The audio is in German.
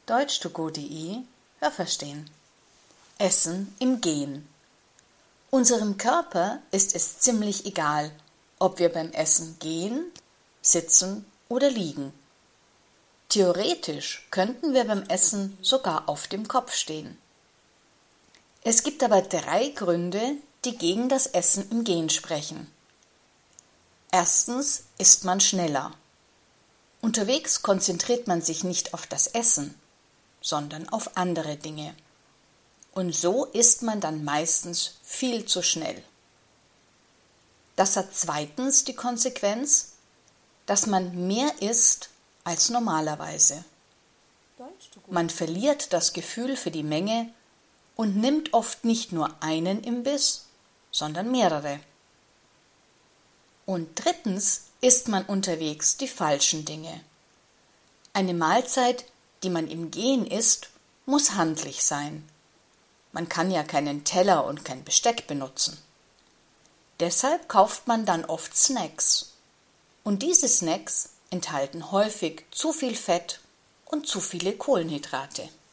Deutsch2go.de Hörverstehen. Essen im Gehen. Unserem Körper ist es ziemlich egal, ob wir beim Essen gehen, sitzen oder liegen. Theoretisch könnten wir beim Essen sogar auf dem Kopf stehen. Es gibt aber 3 Gründe, die gegen das Essen im Gehen sprechen. Erstens isst man schneller. Unterwegs konzentriert man sich nicht auf das Essen, sondern auf andere Dinge. Und so isst man dann meistens viel zu schnell. Das hat zweitens die Konsequenz, dass man mehr isst als normalerweise. Man verliert das Gefühl für die Menge und nimmt oft nicht nur einen Imbiss, sondern mehrere. Und drittens isst man unterwegs die falschen Dinge. Eine Mahlzeit, die man im Gehen isst, muss handlich sein. Man kann ja keinen Teller und kein Besteck benutzen. Deshalb kauft man dann oft Snacks. Und diese Snacks enthalten häufig zu viel Fett und zu viele Kohlenhydrate.